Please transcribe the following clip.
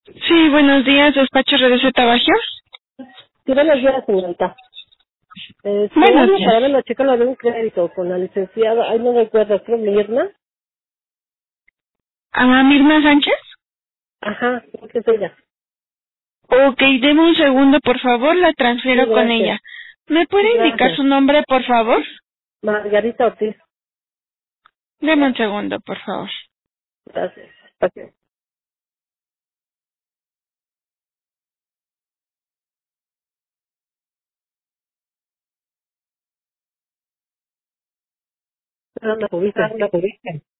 Sí, buenos días, despacho RDZ Bajío. Sí, buenos días, señorita. Buenos Hablo días. para ver la chica de un crédito con la licenciada, ay, no recuerdo, creo Mirna. ¿A Mirna Sánchez? Ajá, creo que es ella. Ok, deme un segundo, por favor, la Sí, transfiero con gracias. ella. ¿Me Sí, puede indicar gracias. su nombre, por favor? Margarita Ortiz. Deme un segundo, por favor. Gracias. Ok. Ah, me Ah, subiste. ¿me pudiste?